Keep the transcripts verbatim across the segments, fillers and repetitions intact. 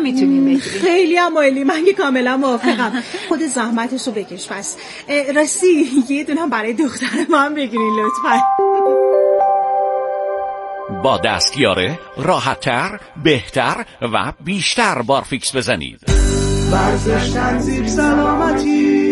میتونیم بگیریم. خیلی هم عالی، من که کاملا موافقم. خود زحمتشو بکش. پس راستی یه دونه هم برای دختر من بگیرین لطفا. با دستیاره راحت‌تر، بهتر و بیشتر بارفیکس بزنید. ورزش تنظیم سلامتی.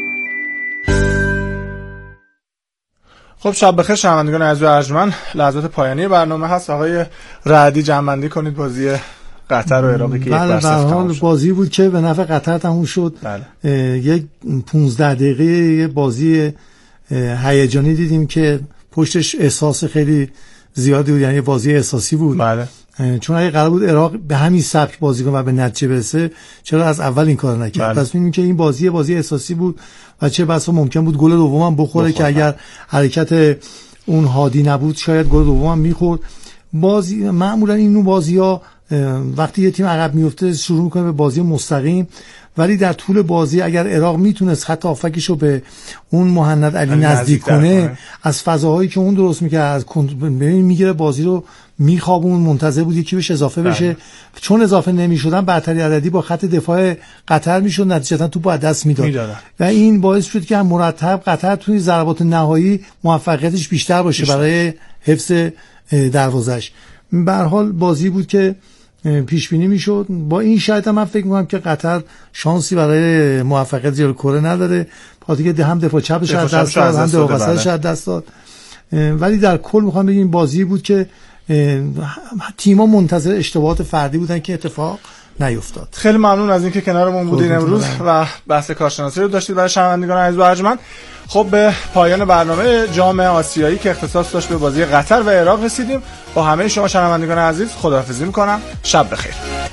خب شب بخیر شنوندگان عزیز و ارجمند، لحظات پایانی برنامه هست. آقای رعدی جمع‌بندی کنید بازی قطر و عراقی که یک بر صفر تموم شد. بازی بود که به نفع قطر تموم شد. بله. یک پانزده دقیقه بازی هیجانی دیدیم که پشتش احساس خیلی زیادی بود، یعنی بازی احساسی بود. بله. چون اگه قرار بود عراق به همین سبک بازی کنه و به نتیجه برسه، چرا از اول این کارو نکرد؟ بله. پس می‌بینیم که این بازی بازی احساسی بود و چه بسا ممکن بود گل دومم بخوره که اگر حرکت اون هادی نبود شاید گل دومم می‌خورد. بازی معمولا این نوع بازی‌ها وقتی یه تیم عقب میفته شروع می‌کنه به بازی مستقیم، ولی در طول بازی اگر عراق میتونست خط هافکشو به اون مهند علی نزدیک کنه, کنه از فضاهایی که اون درست میکرد از ببین میگیره بازی رو میخوابون، منتظر بود یکی بهش اضافه بشه. بله. چون اضافه نمیشدن برتری عددی با خط دفاع قطر میشد، نتیجتا توپو از دست میداد و این باعث شد که مرتب قطر توی ضربات نهایی موفقیتش بیشتر باشه بیشتر. برای حفظ دروازش. به هر حال بازی بود که پیش بینی میشد. با این شرط من فکر میکنم که قطر شانسی برای موفقیت جلوی کره نداره. پاتیکه هم دفاع چپش از دست داد، هم دفاع وسطش از دست داد. ولی در کل میخوام بگم بازی بود که تیم‌ها منتظر اشتباهات فردی بودن که اتفاق نیفتاد. خیلی ممنون از اینکه کنارمون بودین امروز و بحث کارشناسی رو داشتید برای شنوندگان عزیز و ارجمند. خب به پایان برنامه جام آسیایی که اختصاص داشت به بازی قطر و عراق رسیدیم. با همه شما شنوندگان عزیز خداحافظی می‌کنم. شب بخیر.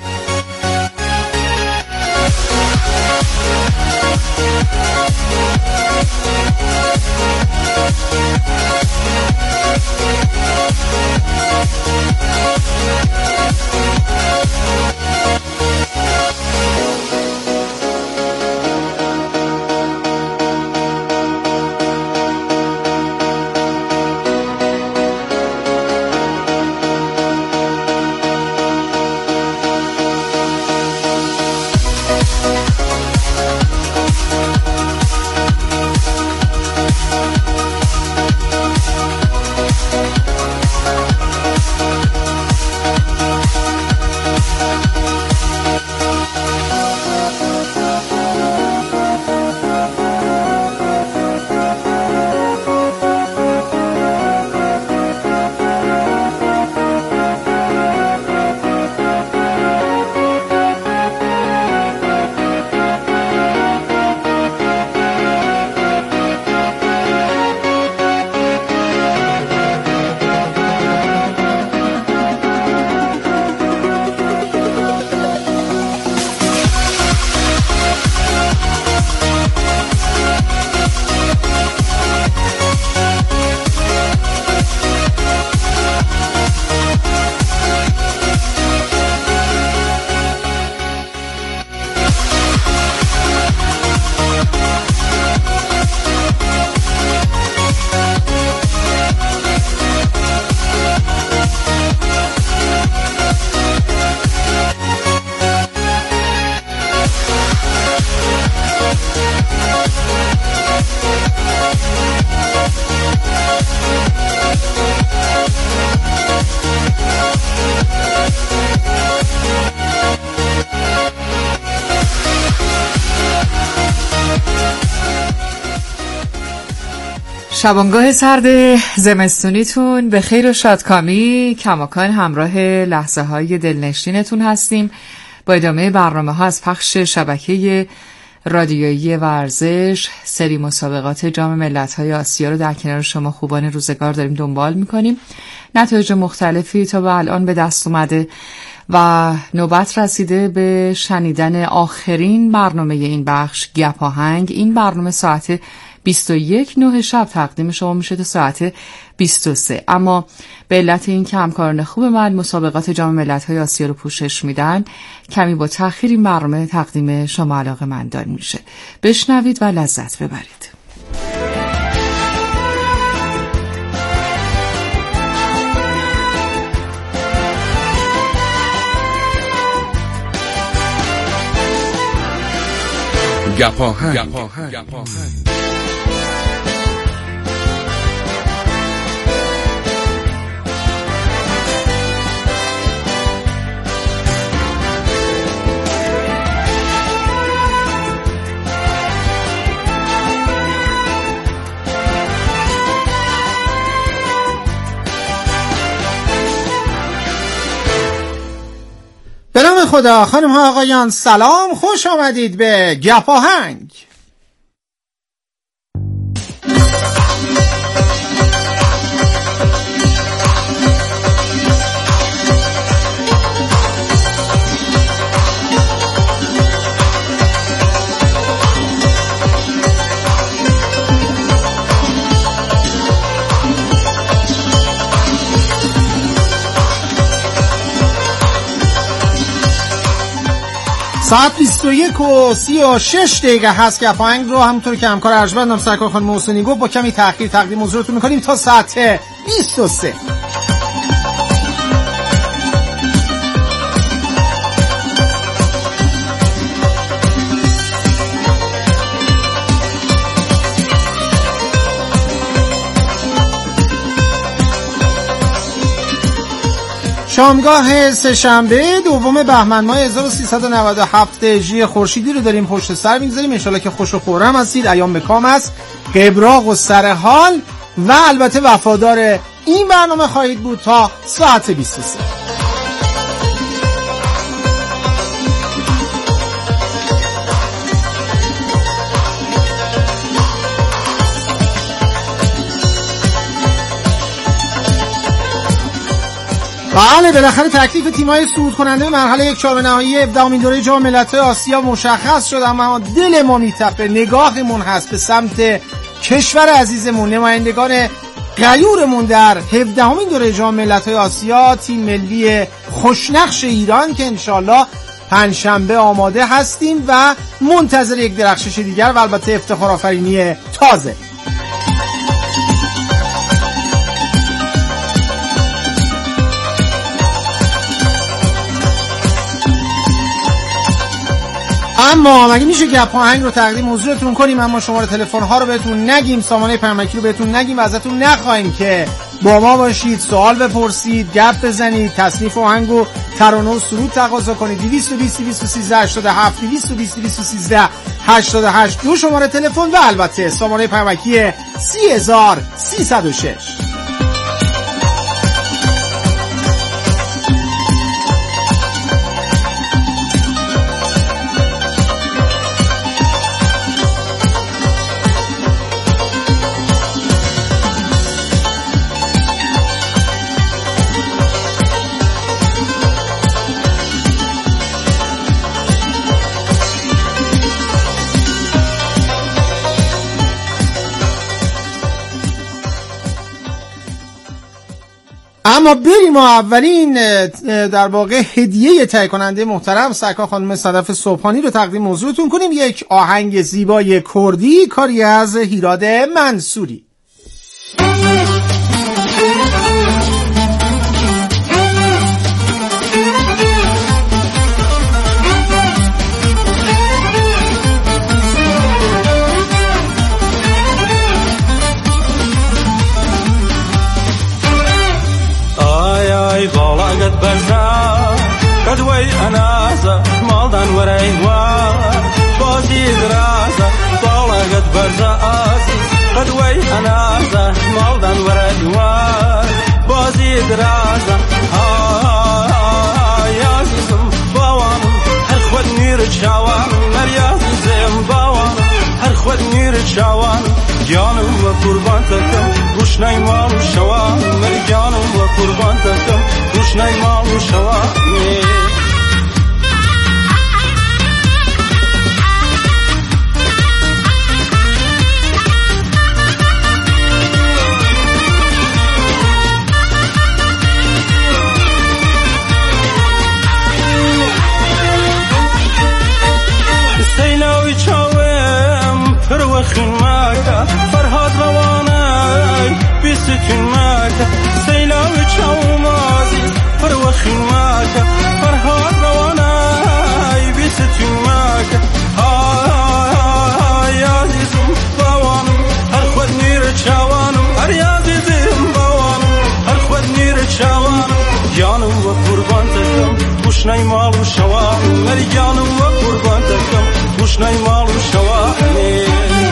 شبانگاه سرد زمستونیتون به خیر و شادکامی کماکان همراه لحظه های دلنشینتون هستیم. با ادامه برنامه ها از پخش شبکه رادیویی ورزش سری مسابقات جام ملت‌های آسیا رو در کنار شما خوبان روزگار داریم دنبال می‌کنیم. نتایج مختلفی تا به الان به دست اومده و نوبت رسیده به شنیدن آخرین برنامه این بخش گپ آهنگ. این برنامه ساعت بیست و یک نه شب تقدیم شما میشه تا ساعت بیست و سه. اما به علت این که همکاران خوب من مسابقات جام ملت‌های آسیا رو پوشش میدن کمی با تأخیر این برنامه تقدیم شما علاقه‌مندان میشه. بشنوید و لذت ببرید. گپاهنگ. به نام خدا. خانم ها آقایان سلام، خوش آمدید به گپاهنگ. ساعت بیست و یک و سی و شش دقیقه هست. گپاهنگ رو همونطور که همکار ارجمندم سرکار خانم محسنی گفت با کمی تأخیر تقدیم حضورتون میکنیم تا ساعت بیست و سه. شامگاه سه‌شنبه دوم بهمن ماه هزار و سیصد و نود و هفت هجری خورشیدی رو داریم پشت سر می‌گذاریم. ان شاءالله که خوش و خرم هستید، ایام به کام است، قبراق و سر حال و البته وفادار این برنامه خواهید بود تا ساعت بیست و سه. بله، بالاخره تکلیف تیم‌های صعود کننده مرحله یک چهارم نهایی هفدهمین دوره جام ملت‌های آسیا مشخص شد، اما دل ما میتپه، نگاهمون هست به سمت کشور عزیزمون، نمایندگان غیورمون در هفدهمین دوره جام ملت‌های آسیا، تیم ملی خوشنقش ایران که انشالله پنجشنبه آماده هستیم و منتظر یک درخشش دیگر و البته افتخار آفرینی تازه. اما مگه میشه گپاهنگ رو تقدیم حضورتون کنیم اما شماره تلفن ها رو بهتون نگیم، سامانه پیامکی رو بهتون نگیم و ازتون نخواهیم که با ما باشید، سوال بپرسید، گپ بزنید، تصنیف آهنگ و ترانه و سرود تقاضا کنید. دویست و بیست دویست و سیزده هشتاد و هفت دویست و بیست دویست و سیزده هشتاد و هشت دو شماره تلفن و البته سامانه پیامکی سی هزار سیصد و شش. اما بریم و اولین در واقع هدیه تهیه کننده محترم سرکار خانم صدف صبحانی رو تقدیم حضورتون کنیم. یک آهنگ زیبای کردی کاری از هیراد منصوری. بالاقت برزا قدوي أنازة مالدان وريوا بازي درازة بالاقت برزا قدوي أنازة مالدان وريوا بازي درازة آه يا زم باوان هر خود نير شوان مريا زم باوان هر خود نير شوان جانم و قربان تکم روش نیمال و شوان مر جانم و قربان تکم روش نیمال و شوان سیلاوی چاوم پروخین ماکا فرهاد روانای بیستون ماکا سیلاوی چاوم عزیز پروخین ماکا فرهاد شوان مریانم و قربان دکم گوشنای مال و شوانی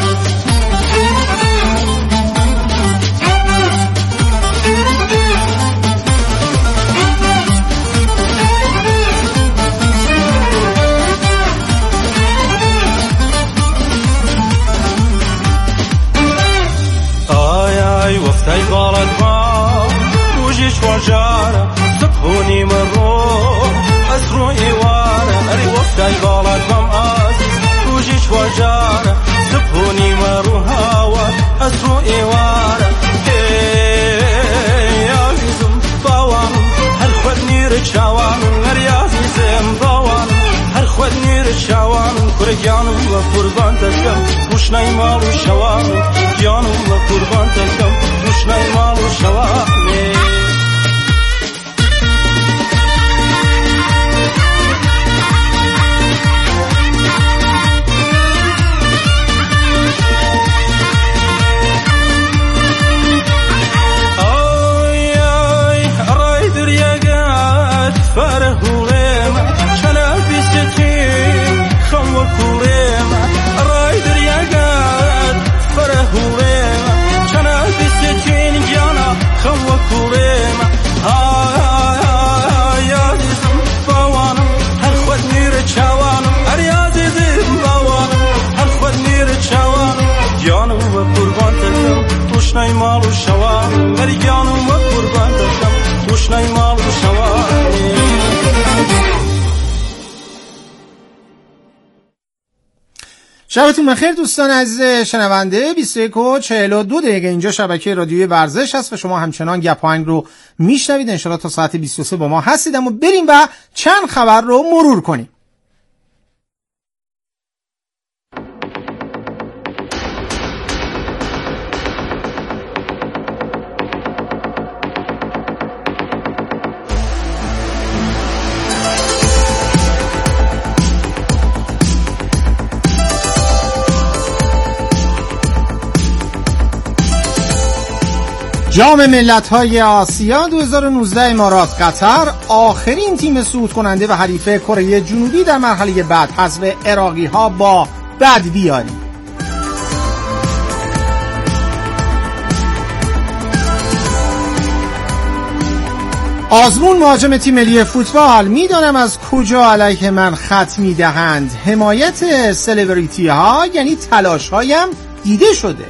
آی آی وقتی بالد ما روزش واجاره سبحونی مرو از روی واره اری وقتی بالد بام عزیز روزش واجاره سبحونی مرو هوا از روی واره ای عزیزم باوانم هر خود نیر چوانم اری عزیزم باوانم هر خود نیر چوانم کرگانم و قربان دکم گوشنای مال و شوانم جانم و قربان دکم گوشنای مال و شوانم گوشنای مال و شوان مریانم و قربان دکم گوشنای مال و شوان شبتون بخیر دوستان عزیز شنونده. بیست و یک و چهل و دو دقیقه اینجا شبکه رادیوی ورزش هست و شما همچنان گپ آهنگ رو میشنوید. ان شاءالله تا ساعت بیست و سه با ما هستید. اما بریم و چند خبر رو مرور کنیم. جام ملت‌های آسیا دو هزار و نوزده امارات قطر آخرین تیم صعود کننده و حریف کره جنوبی در مرحله بعد حذف عراقی‌ها با بدبیاری. آزمون مهاجم تیم ملی فوتبال میدانم از کجا علیه من خط میدهند. حمایت سلبریتی ها یعنی تلاش هایم دیده شده.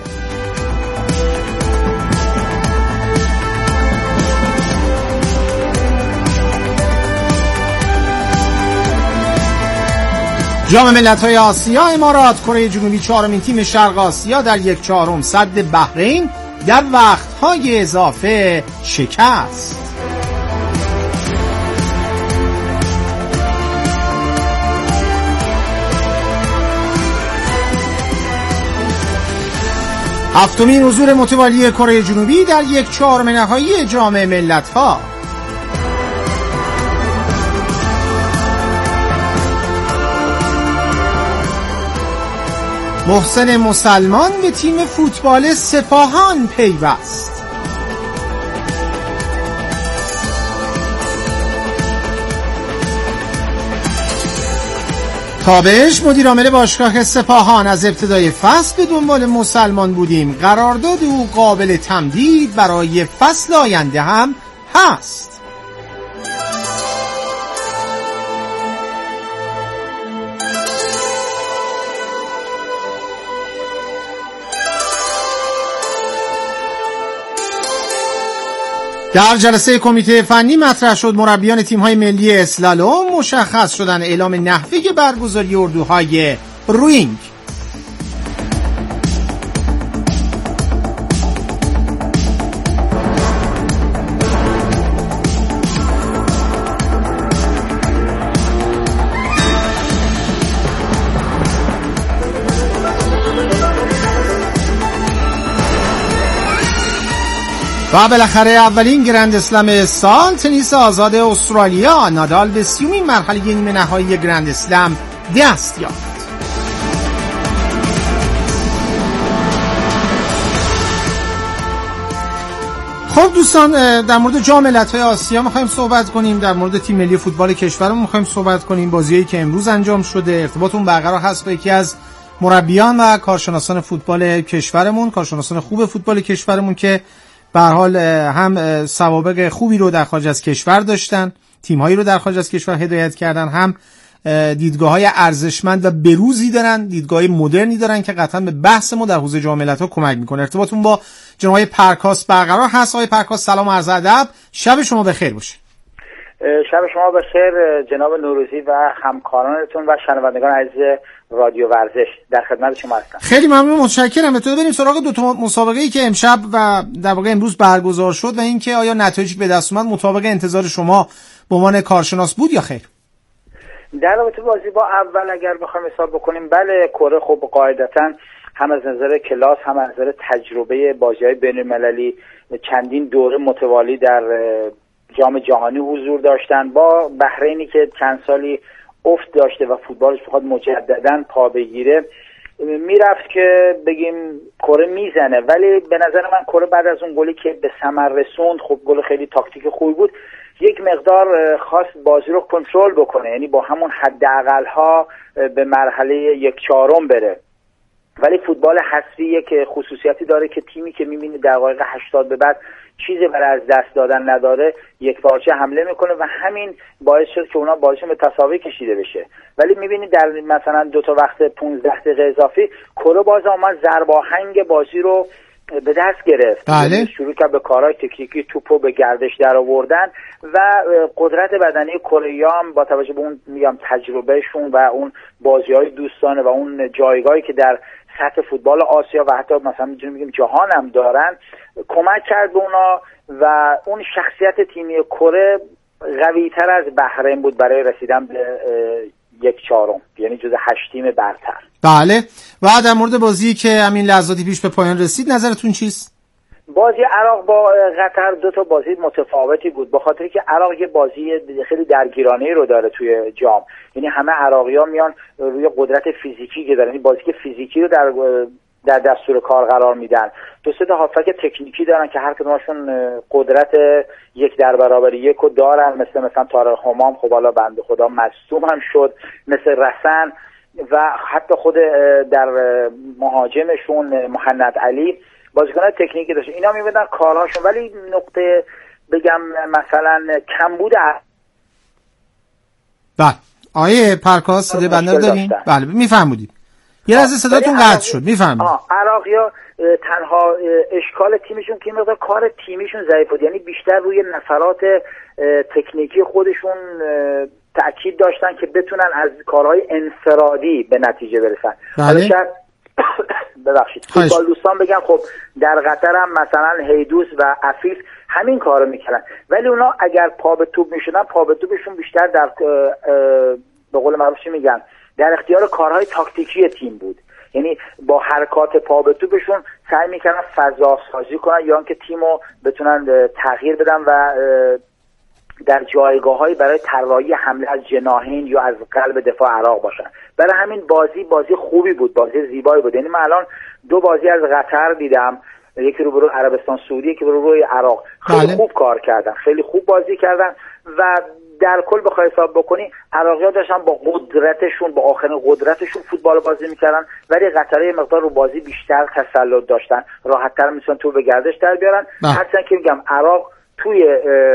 جام ملت‌های آسیا امارات کره جنوبی چهارمین تیم شرق آسیا در یک چهارم صد بحرین در وقت‌های اضافه شکست. هفتمین حضور متوالی کره جنوبی در یک چهارم نهایی جام ملت‌ها. محسن مسلمان به تیم فوتبال سپاهان پیوست. تابش مدیر عامل باشگاه سپاهان از ابتدای فصل به دنبال مسلمان بودیم. قرارداد او قابل تمدید برای فصل آینده هم هست. در جلسه کمیته فنی مطرح شد مربیان تیم‌های ملی اسلالوم مشخص شدن. اعلام نحوه برگزاری اردوهای روینگ. و بالاخره اولین گرند اسلم سال تنیس آزاد استرالیا. نادال به سیومین مرحله نیمه نهایی گرند اسلم دست یافت. خب دوستان، در مورد جام ملت‌های آسیا می‌خوایم صحبت کنیم، در مورد تیم ملی فوتبال کشورمون می‌خوایم صحبت کنیم، بازیایی که امروز انجام شده، ارتباطمون برقرار هست با یکی از مربیان و کارشناسان فوتبال کشورمون، کارشناسان خوب فوتبال کشورمون که به هر حال هم سوابق خوبی رو در خارج از کشور داشتن، تیم‌هایی رو در خارج از کشور هدایت کردن، هم دیدگاه‌های ارزشمند و بروزی دارن، دیدگاه‌های مدرنی دارن که قطعاً به بحث ما در حوزه جام ملت‌ها کمک می‌کنه. ارتباطمون با جناب پرکاس برقرار هست. آقای پرکاس سلام و عرض ادب، شب شما بخیر باشه. شب شما بخیر جناب نوروزی و همکارانتون و شنوندگان عزیز رادیو ورزش، در خدمت شما هستم. خیلی ممنون، متشکرم. بتونه بریم سراغ دو تا مسابقه‌ای که امشب و در واقع امروز برگزار شد و اینکه آیا نتایجی به دست اومد مطابق انتظار شما به عنوان کارشناس بود یا خیر؟ در رابطه بازی با اول اگر بخوایم حساب بکنیم، بله کره خب قاعدتاً هم از نظر کلاس هم از نظر تجربه بازی‌های بین‌المللی چندین دوره متوالی در جام جهانی حضور داشتن، با بحرینی که چند سالی افت داشته و فوتبالش بخواد مجدداً پا بگیره، میرفت که بگیم کره میزنه. ولی به نظر من کره بعد از اون گلی که به ثمر رسوند، خب گل خیلی تاکتیک خوبی بود، یک مقدار خواست بازی رو کنترل بکنه، یعنی با همون حداقل‌ها به مرحله یک چهارم بره. ولی فوتبال حذفی یک خصوصیتی داره که تیمی که می‌بینی دقایق هشتاد به بعد چیزی برای از دست دادن نداره، یک پارچه حمله میکنه و همین باعث شد که اونا بازیشون به تساوی کشیده بشه. ولی می‌بینی در مثلا دو تا وقت پانزده دقیقه اضافی کره باز اومد ضرباهنگ بازی رو به دست گرفت. بله. شروع کرد به کارهای تکنیکی توپو به گردش در آوردن و قدرت بدنی کره‌ای هم با توجه به اون میگم تجربهشون و اون بازی‌های دوستانه و اون جایگاهی که در سطح فوتبال آسیا و حتی مثلا میتونیم بگیم جهان هم دارن، کمک کرد به اونا و اون شخصیت تیمی کره قوی‌تر از بحرین بود برای رسیدن به یک چهارم، یعنی جز هشت تیم برتر. بله. و در مورد بازی که همین لحظاتی پیش به پایان رسید نظرتون چیست؟ بازی عراق با قطر دو تا بازی متفاوتی بود، به خاطری که عراق یه بازی خیلی درگیرانه رو داره توی جام، یعنی همه عراقی‌ها میان روی قدرت فیزیکی که دارن، یعنی بازی که فیزیکی رو در در دستور کار قرار میدن. دو سه تا هافک تکنیکی دارن که هر کدومشون قدرت یک در برابر یک رو دارن، مثل مثلا طارق همام، خب حالا بنده خدا مصدوم هم شد، مثل رسن و حتی خود در مهاجمشون مهند علی بازیکنان تکنیکی داشت. اینا میبینن کارهاشون، ولی نقطه بگم مثلا کمبود. بله آیه پرکاس صدای بنده داریم؟ بله میفهمودید. یه لحظه صداتون قطع شد. میفهمید. عراقی‌ها تنها اشکال تیمشون که مقدار کار تیمیشون ضعیف بود، یعنی بیشتر روی نفرات تکنیکی خودشون تأکید داشتن که بتونن از کارهای انفرادی به نتیجه برسن. بله. ببخشید فوتبال دوستان بگم خب در قطر هم مثلا هیدوس و عفیف همین کارو میکردن، ولی اونا اگر پا به توپ میشدن پا به توپشون بیشتر در به قول معروف چی میگن در اختیار کارهای تاکتیکی تیم بود، یعنی با حرکات پا به توپشون سعی میکردن فضا سازی کنن یا اینکه تیمو بتونن تغییر بدن و در جایگاه‌های برای طراحی حمله از جناحین یا از قلب دفاع عراق باشن. برای همین بازی بازی خوبی بود، بازی زیبایی بود. یعنی من الان دو بازی از قطر دیدم، یکی رو برای عربستان سعودی، یکی رو روی عراق. خیلی بله. خوب کار کردن، خیلی خوب بازی کردن و در کل بخوای حساب بکنی عراقی‌ها داشتن با قدرتشون با آخرین قدرتشون فوتبال بازی میکردن، ولی قطرها مقدار رو بازی بیشتر تسلط داشتن، راحت‌تر میتونن تو به گردش در بیارن. هرچند که میگم عراق توی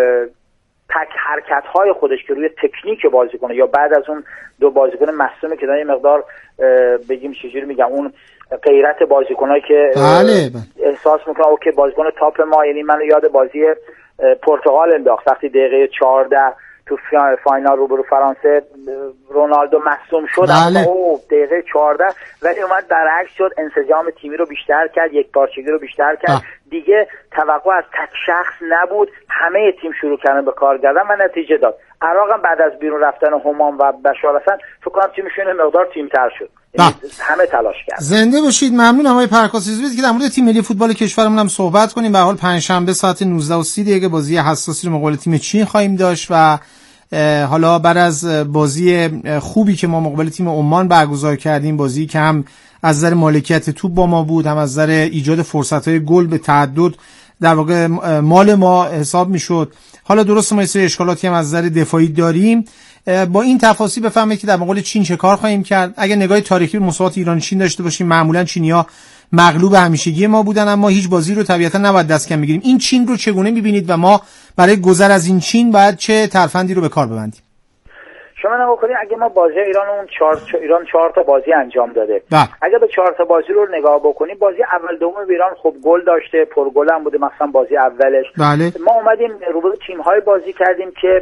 تک حرکت‌های خودش که روی تکنیک بازی کنه یا بعد از اون دو بازیکن مصدومه که دارن یه مقدار بگیم چجوری میگم اون غیرت بازیکنایی که بله. احساس میکنه اوکی بازیکن تاپ ما، یعنی من یاد بازی پرتغال انداخت وقتی دقیقه چهارده تو فاینال روبرو فرانسه رونالدو مصدوم شد. بله. او دقیقه چهارده ولی اومد برعکس شد، انسجام تیمی رو بیشتر کرد، یک پارچگی رو بیشتر کرد. آه. دیگه توقع از تک شخص نبود، همه تیم شروع کردن به کار کردن و نتیجه داد. عراق هم بعد از بیرون رفتن همام و بشار حسن فکر کنم تیمشون مقدار تیم‌تر شد. همه تلاش کرد. زنده باشید. ممنونم آقای پرکاسی که در مورد تیم ملی فوتبال کشورمون هم صحبت کنیم. به هر حال پنجشنبه ساعت نوزده و سی دقیقه بازی حساسی رو مقابل تیم چین خواهیم داشت و حالا بعد از بازی خوبی که ما مقابل تیم عمان برگزار کردیم، بازی که هم از نظر مالکیت توپ با ما بود، هم از نظر ایجاد فرصت‌های گل به تعدد در واقع مال ما حساب میشد. حالا درست ما یه اشکالاتی هم از نظر دفاعی داریم. با این تفاصیل بفهمید که در مقابل چین چه کار خواهیم کرد. اگه نگاه تاریخی به مسابقات ایران چین داشته باشیم، معمولا چینی‌ها مغلوب همیشگی ما بودن، اما هیچ بازی رو طبیعتا نباید دست کم بگیریم. این چین رو چگونه می‌بینید و ما برای گذر از این چین باید چه ترفندی رو به کار ببندیم؟ شما نگاه کنید اگه ما بازی ایران اون چهار ایران چهار تا بازی انجام داده، ده. اگه به چهار تا بازی رو نگاه بکنیم، بازی اول دوم ایران خب گل داشته، پرگل هم بوده، مثلا بازی اولش. بله. ما اومدیم روبروی تیم‌های بازی کردیم که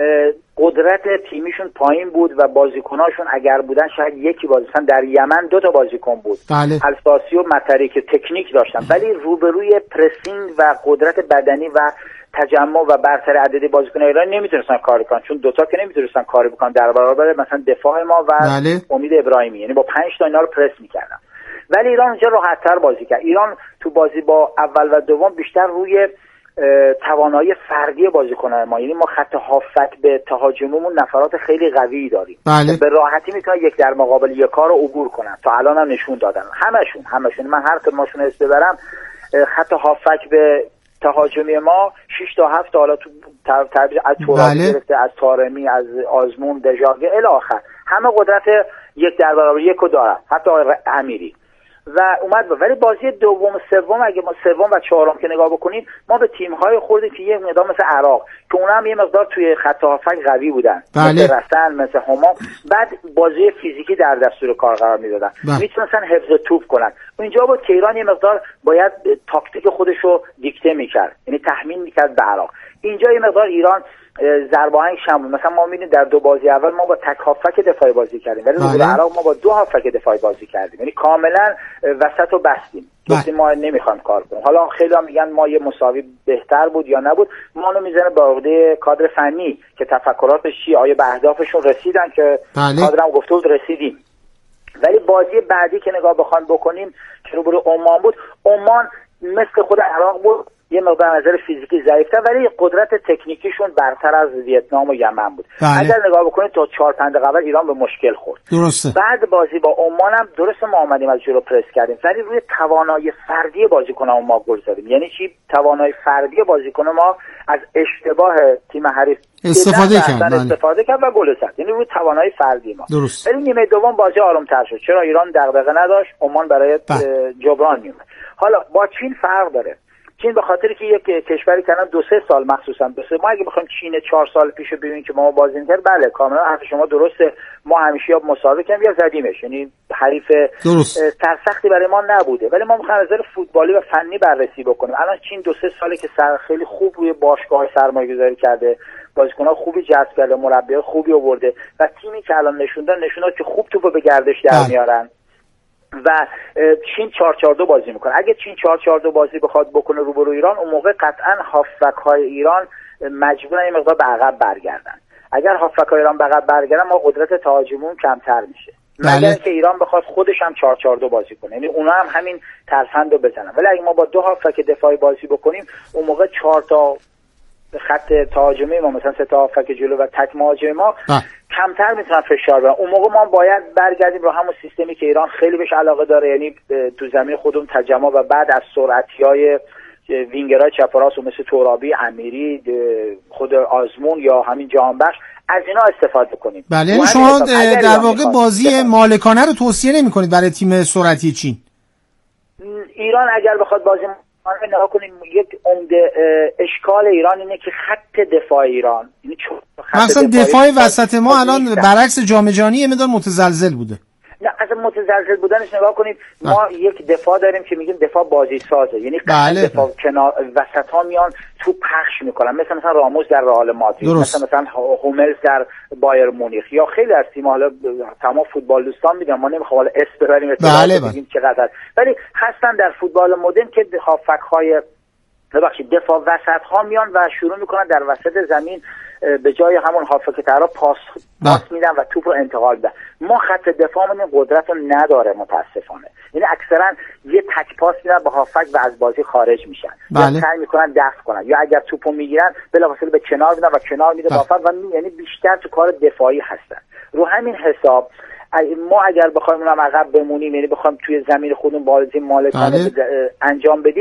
قدرت تیمیشون پایین بود و بازیکناشون اگر بودن شاید یکی بازی، مثلا در یمن دو تا بازیکن بود، بله. الفاسی و مطری که تکنیک داشتن، ولی روبروی پرسینگ و قدرت بدنی و تجمع و برتر عددی بازیکن ایران نمیتونستن کار کنن، چون دوتا که نمیتونستن کار بکنن در برابر مثلا دفاع ما و بله. امید ابراهیمی، یعنی با پنج تا اینا رو پرس میکردن. ولی ایران اونجا راحت‌تر بازی کرد. ایران تو بازی با اول و دوم بیشتر روی توانایی فردی بازیکنان ما، یعنی ما خط هافک به تهاجممون نفرات خیلی قوی داریم، بله. به راحتی میتونن یک در مقابل یک کار رو عبور کنن. تا الان هم نشون دادن همشون همشون من هر کدومشون اسم ببرم، خط هافک به تهاجمی ما شش تا هفت تا حالا تو تعبیر از تورابی گرفته، از طارمی، از آزمون، دژاگه الی آخر، همه قدرت یک در برابر یک رو دارن، حتی امیری و اومد با. ولی بازی دوم و سوم اگه ما سوم و چهارم که نگاه بکنیم، ما به تیم‌های خوردیم که یه مقدار مثل عراق که اونها هم یه مقدار توی خط هافک قوی بودن، بله. مثل رسن، مثل همام، بعد بازی فیزیکی در دستور کار قرار میدادن، بله. میتونستن حفظ توپ کنن. اینجا بود که ایران یه مقدار باید تاکتیک خودش رو دیکته میکرد، یعنی تحمیل میکرد به عراق. اینجا یه مقدار ایران ضرباهنگ شامل، مثلا ما می‌بینیم در دو بازی اول ما با تک هافک دفاعی بازی کردیم، ولی در عراق ما با دو هافک دفاعی بازی کردیم، یعنی کاملا وسط رو بستیم. گفتیم ما نمیخوایم کار کنیم. حالا خیلی هم میگن ما یه مساوی بهتر بود یا نبود، ما رو میزنه به عهده کادر فنی که تفکراتش چیه، آیا به اهدافشون رسیدن که بله. کادرم گفته بود رسیدیم. ولی بازی بعدی که نگاه بخوایم بکنیم که روبروی عمان بود، عمان مثل خود عراق بود، یه مقدار نظر فیزیکی ضعیف‌تر ولی قدرت تکنیکیشون برتر از ویتنام و یمن بود. بله. اگر نگاه بکنید تا چهار پنج دقیقه اول ایران به مشکل خورد. درسته. بعد بازی با عمان هم درست ما آمدیم از جلو پرس کردیم، ولی روی توانایی فردی بازیکنان ما گل زدیم. یعنی چی؟ توانایی فردی بازیکن ما از اشتباه تیم حریف استفاده کرد. بله. استفاده کرد و گل زد. یعنی روی توانایی فردی ما. درست. ولی نیمه دوم بازی آروم‌تر شد. چرا؟ ایران دغدغه نداشت، عمان برای جبران میومد. حالا با چین فرق داره. چین به خاطری که یک کشوری که دو سه سال مخصوصا دو سه ما اگه بخوایم چین چهار سال پیش ببینیم که ما بازی می‌کرد، بله کاملا حرف شما درسته، ما همیشه یا مساوی کردیم یا زدیمش، یعنی حریف سرسختی برای ما نبوده. ولی ما می‌خوایم از نظر فوتبالی و فنی بررسی بکنیم. الان چین دو سه ساله که سر خیلی خوب روی باشگاه سرمایه‌گذاری کرده، بازیکن‌ها خوبی جذب کرده، مربی‌ها خوبی آورده و تیمی که الان نشون داد نشون داد که خوب توپو به گردش در میارن. و چین چهار چهار دو بازی میکنه. اگه چین چهار چهار دو بازی بخواد بکنه روبرو ایران، اون موقع قطعا هافبک های ایران مجبورن این مقدار به عقب برگردن. اگر هافبک های ایران به عقب برگردن، ما قدرت تهاجمون کمتر میشه. مگر اینکه ایران بخواد خودش هم چهار چهار دو بازی کنه، یعنی اونا هم همین ترفند رو بزنن. ولی اگه ما با دو هافبک دفاعی بازی بکنیم، اون موقع چهار تا خط تهاجمی ما مثلا سه تا هافبک جلو و تک مهاجم ما اه. کمتر میتونن فشار بدن. اون موقع ما باید برگردیم رو همون سیستمی که ایران خیلی بهش علاقه داره، یعنی تو زمین خودمون تجمع و بعد از سرعتیای وینگرهای چپ و راست مثل ترابی، امیری، خود آزمون یا همین جهانبخش از اینا استفاده کنیم. بله، یعنی شما در واقع بازی مالکانه رو توصیه نمی‌کنید برای تیم سرعتی چین؟ ایران اگر بخواد بازی نگاه کنیم، یک عمده اشکال ایران اینه که خط دفاع ایران، یعنی مثلا دفاع وسط ما الان برعکس جام جهانی یه مقدار متزلزل بوده. نه از متزلزل بودنش نگاه کنید، ما اه. یک دفاع داریم که میگیم دفاع بازی سازه، یعنی بله. دفاع کنار وسط ها میان تو پخش میکنن، مثل مثلا راموس در رئال مادرید، مثل مثلا هوملز در بایر مونیخ، یا خیلی از تیم‌ها، حالا تمام فوتبال دوستان میگن ما نمیخوام حالا اس ببریم بله بگیم چقدر، ولی هستن در فوتبال مدرن که هافک های ببخشید دفاع وسط ها میان و شروع میکنن در وسط زمین به جای همون هافک ترا پاس پاس میدن و توپ رو انتقال میدن. ما خط دفاعمون این قدرت رو نداره متاسفانه، یعنی اکثرا یه تک پاس میدن به هافک و از بازی خارج میشن، بله. یا سعی میکنن دفع کنن، یا اگر توپو میگیرن بلافاصله به کنار میدن و کنار میده هافک و می... یعنی بیشتر تو کار دفاعی هستن. رو همین حساب ما اگر بخوایم اونم عقب بمونیم، یعنی بخوایم توی زمین خودمون بازی مالکانه بله. انجام بدیم،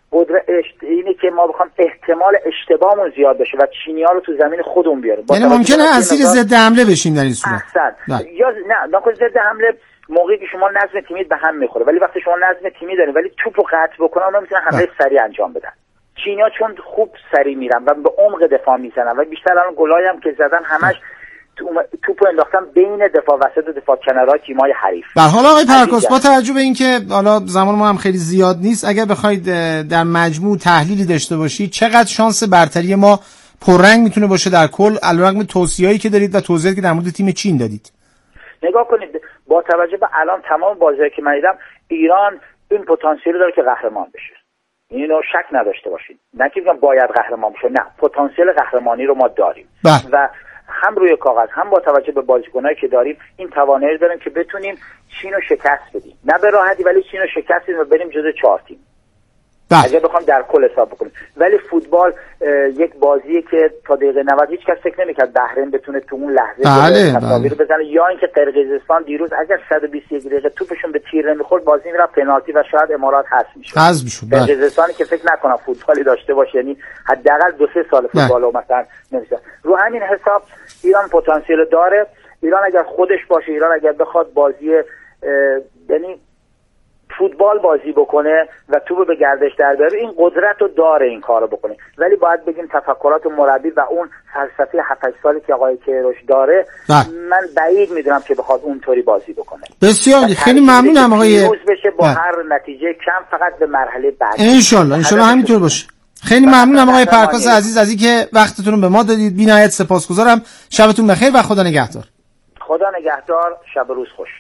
قدرت اینه که ما بخوام احتمال اشتباهمون زیاد بشه و چینی‌ها رو تو زمین خودمون بیاریم. یعنی ممکنه اسیر ضد حمله بشیم در این صورت. احسن. یا نه ناخوش ضد حمله موقعی که شما نظم تیمی به هم میخوره، ولی وقتی شما نظم تیمی دارین ولی توپو قطع بکنن اونا میتونن حمله سریع انجام بدن. چینی‌ها چون خوب سریع میرن و به عمق دفاع میزنن و بیشتر الان گلای هم که زدن همش توپو انداختن بین دفاع وسط و دفاع کنارهای تیم‌های حریف. به حال آقای پرکاس با توجه به اینکه حالا زمان ما هم خیلی زیاد نیست، اگر بخواید در مجموع تحلیلی داشته باشید چقدر شانس برتری ما پررنگ میتونه باشه در کل علیرغم توصیه‌ای که دارید و توضیحاتی که در مورد تیم چین دادید؟ نگاه کنید با توجه به الان تمام بازی‌هایی که من دیدم ایران این پتانسیل داره که قهرمان بشه. اینو شک نداشته باشید. نه که میگم باید قهرمان بشه، نه، پتانسیل قهرمانی رو ما داریم. بله. و هم روی کاغذ هم با توجه به بازیکنایی که داریم این توانایی داریم که بتونیم چین رو شکست بدیم. نه به راحتی ولی چین رو شکست بدیم و بریم جزو چهار تیم. بله. اگه بخوام در کل حساب بکنیم. ولی فوتبال یک بازیه که تا دقیقه نود هیچ کس فکر نمی‌کرد بحرین بتونه تو اون لحظه بله. تصاویر بزنه، یا اینکه قرقیزستان دیروز اگر صد و بیست و یک دقیقه توپشون به تیر نمیخورد بازی میرفت پنالتی و شاید امارات حذف میشد. حذف میشد. قرقیزستانی که فکر نکنم فوتبالی داشته باشه، یعنی حداقل دو سه سال فوتبال رو مثلا نمیشه. رو همین حساب ایران پتانسیل داره. ایران اگر خودش باشه، ایران اگر بخواد بازی یعنی فوتبال بازی بکنه و توپو به گردش در بیاره، این قدرت رو داره این کارو بکنه. ولی باید بگیم تفکرات مربی و اون فلسفه هفت هشت سالی که آقای کیروش داره ده. من بعید میدونم که بخواد اونطوری بازی بکنه. بسیار خیلی ممنونم آقای روز بشه با ده. هر نتیجه کم فقط به مرحله بعدی ان شاء الله ان شاء الله همینطور باشه. خیلی ممنونم آقای پرکاس عزیز از اینکه وقتتون رو به ما دادید. بی‌نهایت سپاسگزارم. شبتون بخیر و خدا نگهدار. خدا نگهدار. شب روز خوش.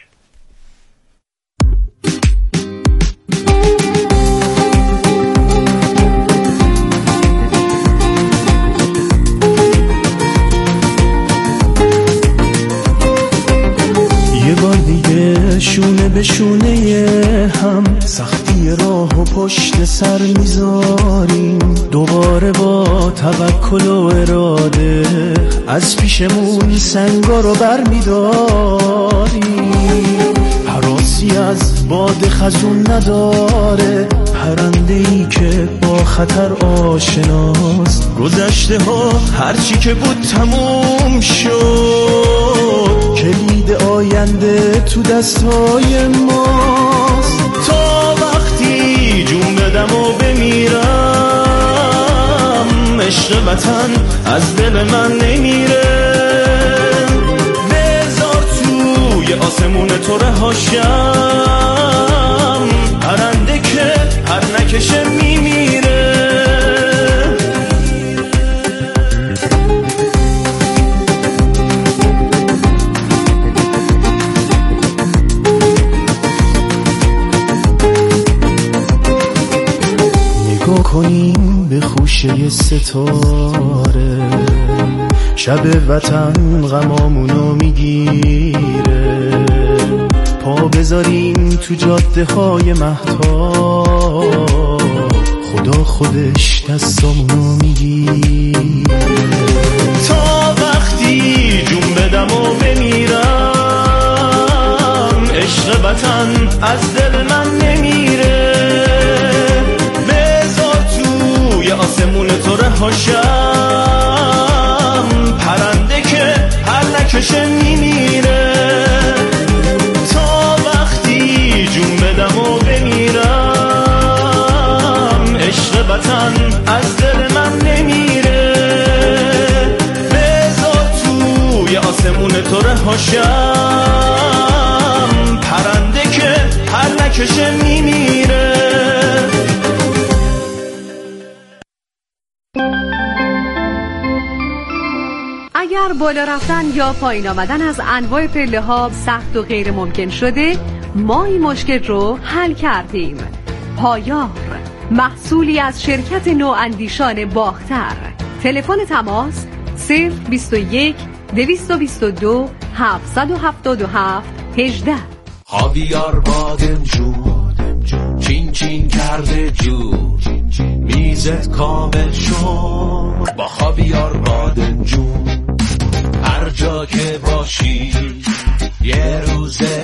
یه بار دیگه شونه به شونه هم سختی راه و پشت سر میذاریم، دوباره با توکل و اراده از پیشمون سنگا رو بر میداریم. حراسی از باد خزون نداره، پرنده‌ای که با خطر آشناست. گذشته ها هرچی که بود تموم شد، کلید آینده تو دستای ماست. تا وقتی جون بدم و بمیرم، عشق وطن از دل من نمیره. بذار توی آسمون تو رهاشم، پرنده که هر نکشه میمیره. نگاه کنیم به خوشه ستاره، شب وطن غمامونو میگیره. پا بذاریم تو جاده های مهتاب، خدا خودش دستامونو میگیره. تا وقتی جون بدم و بمیرم، عشق وطن از دل من نمیره. بذار توی آسمون تو رهاشم، پرنده که هر نکشه میمیره. تا وقتی جون بدم و بمیرم، عشق وطن از دل من نمیره. بذار توی آسمون تو رهاشم، پرنده که هر نکشه میمیره. اگر بالا رفتن یا پایین آمدن از انواع پله ها سخت و غیر ممکن شده، ما این مشکل رو حل کردیم. پایار، محصولی از شرکت نواندیشان باختر. تلفن تماس صفر بیست و یک دویست و بیست و دو هفتصد و هفتاد و هفت هجده. خاویار بادمجون چین چین کرده جون، میزت کامل شد با خاویار بادمجون. هر جا که باشی یه روز